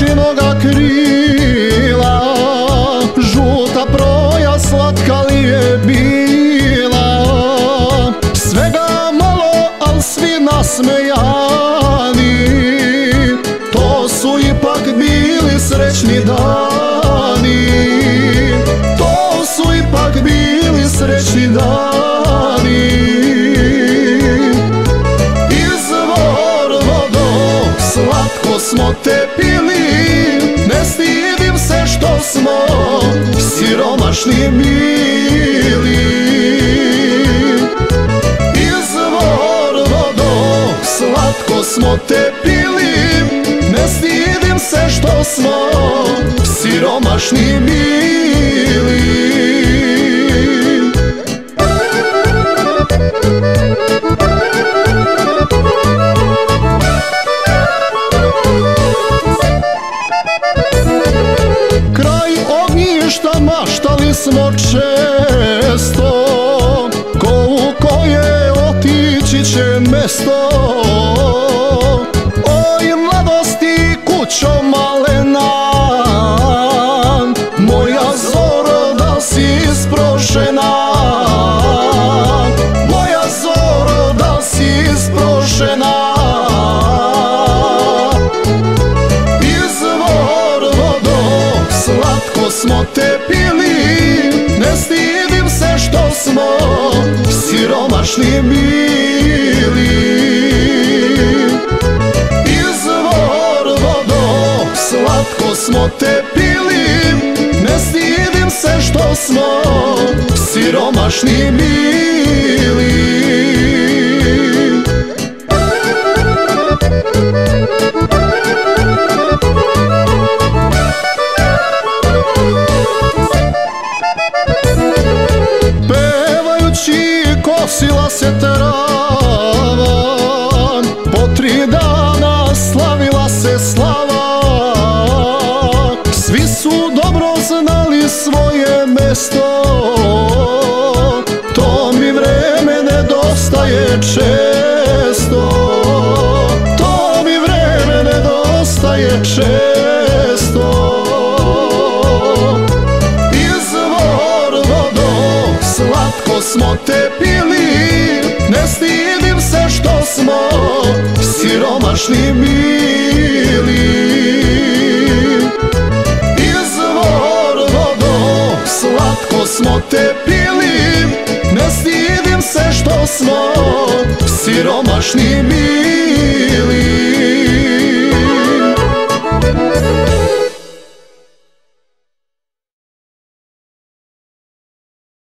majčinoga krila, žuta proja slatka li je bila. Svega malo, al svi nasmejani, to su ipak bili srećni dani. To su ipak bili srećni dani. Izvor vodom slatko smo te pili, ne stidim se što smo siromašni bili. Izvor vodom slatko smo te pili, ne stidim se što smo siromašni bili. Kraj ognjišta maštali smo često, ko u koje otići će mesto. Oj mladosti kućo malena, moja zoro da si isprošena. Moja zoro da si isprošena. Izvor vodom slatko smo te pili, ne stidim se što smo siromašni bili. Izvor vodom slatko smo te pili, ne stidim se što smo siromašni bili. Pevajući kosila se trava, po 3 dana slavila se slava. Svi su dobro znali svoje mesto, to mi vreme nedostaje često. To mi vreme nedostaje često. Izvor vodom slatko smo te pili, ne stidim se što smo siromašni bili. Izvor vodom slatko smo te pili, ne stidim se što smo siromašni bili.